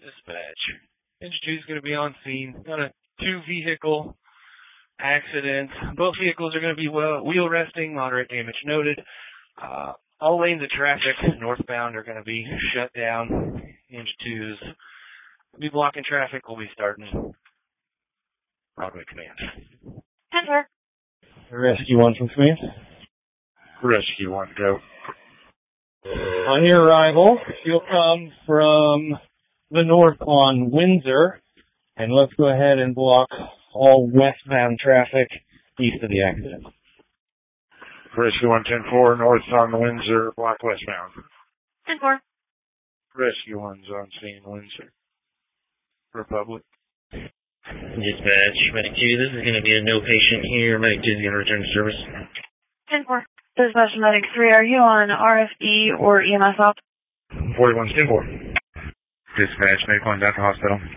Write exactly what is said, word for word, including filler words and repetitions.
Dispatch. Engine two is going to be on scene. Got a two-vehicle accident. Both vehicles are going to be well, wheel resting, moderate damage noted. Uh, all lanes of traffic northbound are going to be shut down. Engine two's will be blocking traffic. We'll be starting Broadway Command. Enter. Rescue one from Command. Rescue one, go. On your arrival, you'll come from the north on Windsor, and let's go ahead and block all westbound traffic east of the accident. Rescue one ten four, north on Windsor, block westbound. ten four. Rescue one's on scene, Windsor. Republic. Dispatch, Medic two, this is going to be a no patient here. Medic two is going to return to service. ten four. Dispatch Medic three, are you on R F D or E M S op? forty-one ten four. Dispatch, Medic one, down to hospital.